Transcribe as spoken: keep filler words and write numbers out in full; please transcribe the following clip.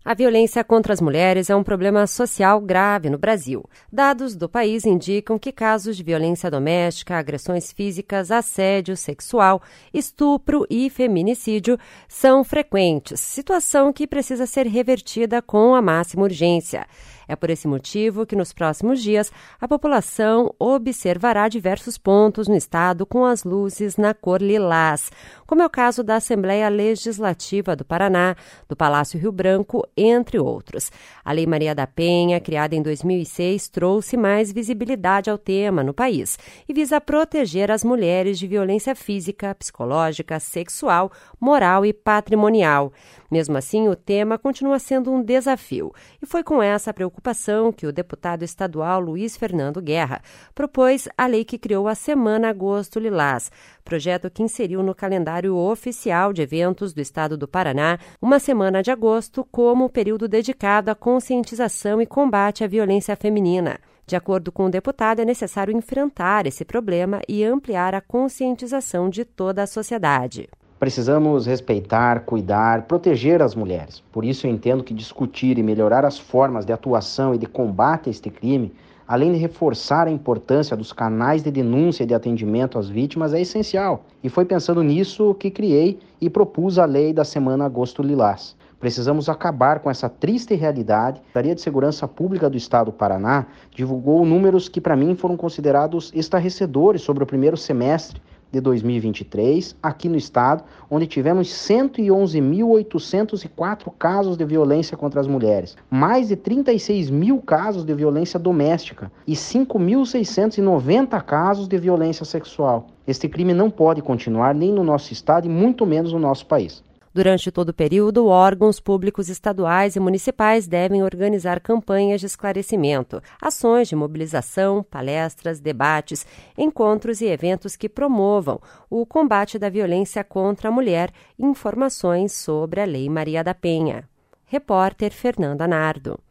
A violência contra as mulheres é um problema social grave no Brasil. Dados do país indicam que casos de violência doméstica, agressões físicas, assédio sexual, estupro e feminicídio são frequentes, situação que precisa ser revertida com a máxima urgência. É por esse motivo que nos próximos dias a população observará diversos pontos no estado com as luzes na cor lilás, como é o caso da Assembleia Legislativa do Paraná, do Palácio Rio Branco, entre outros. A Lei Maria da Penha, criada em dois mil e seis, trouxe mais visibilidade ao tema no país e visa proteger as mulheres de violência física, psicológica, sexual, moral e patrimonial. Mesmo assim, o tema continua sendo um desafio e foi com essa preocupação que o deputado estadual Luiz Fernando Guerra propôs a lei que criou a Semana Agosto Lilás, projeto que inseriu no calendário oficial de eventos do estado do Paraná uma semana de agosto como período dedicado à conscientização e combate à violência feminina. De acordo com o deputado, é necessário enfrentar esse problema e ampliar a conscientização de toda a sociedade. Precisamos respeitar, cuidar, proteger as mulheres. Por isso eu entendo que discutir e melhorar as formas de atuação e de combate a este crime, além de reforçar a importância dos canais de denúncia e de atendimento às vítimas, é essencial. E foi pensando nisso que criei e propus a lei da Semana Agosto Lilás. Precisamos acabar com essa triste realidade. A Secretaria de Segurança Pública do Estado do Paraná divulgou números que para mim foram considerados estarrecedores sobre o primeiro semestre de dois mil e vinte e três, aqui no estado, onde tivemos cento e onze mil oitocentos e quatro casos de violência contra as mulheres, mais de trinta e seis mil casos de violência doméstica e cinco mil seiscentos e noventa casos de violência sexual. Este crime não pode continuar nem no nosso estado e muito menos no nosso país. Durante todo o período, órgãos públicos estaduais e municipais devem organizar campanhas de esclarecimento, ações de mobilização, palestras, debates, encontros e eventos que promovam o combate da violência contra a mulher e informações sobre a Lei Maria da Penha. Repórter Fernanda Nardo.